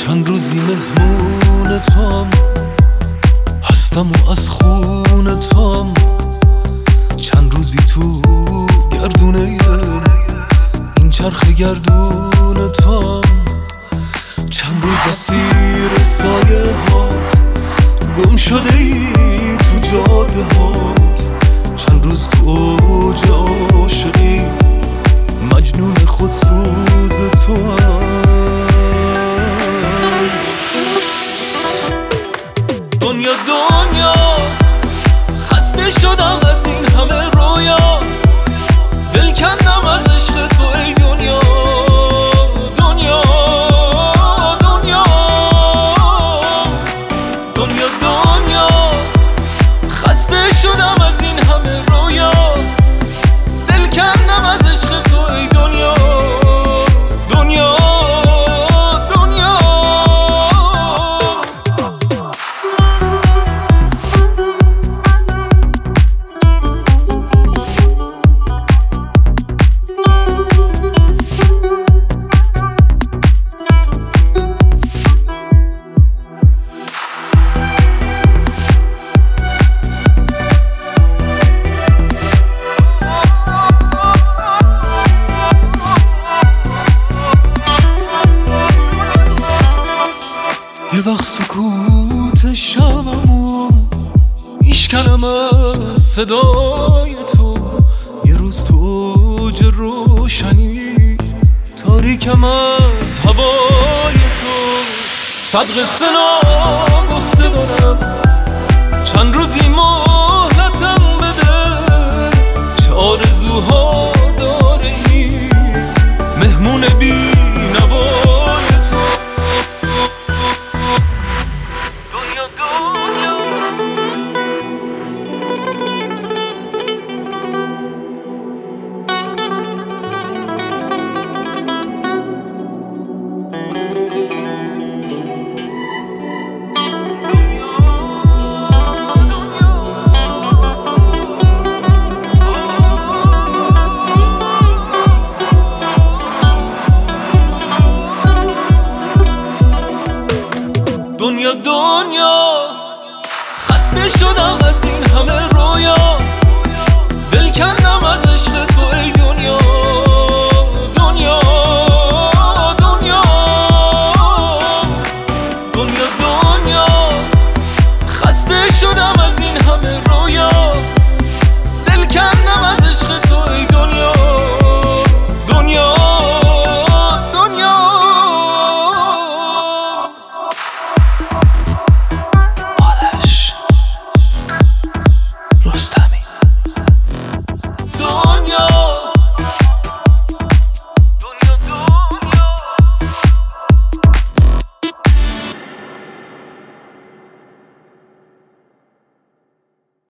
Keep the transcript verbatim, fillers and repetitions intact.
چند روزی مهمون تام، هستم و از خون تام. چند روزی تو گردونه این چرخ گردون تام. چند روز اسیر سایه هات، گم شده ای تو جاده هات. چند روز تو اوج عاشقی، مجنون خودسوز تو هم. دنیا دنیا خسته شدم از این همه رویا، دل کندم از عشق تو ای دنیا. دنیا دنیا دنیا دنیا خسته شدم از این همه رویا، دل کندم از عشق تو ای دنیا. دنیا دنیا یه وقت سکوت شبمو میشکنم از صدای تو. یه روز تو اوج روشنی، تاریکم از هوای تو. صد قصه ناگفته دارم، چند روزی مهلتم بده. چه آرزوها داره این مهمون بی نوای تو. دنیا دنیا خسته شدم از این همه رویا، دل کن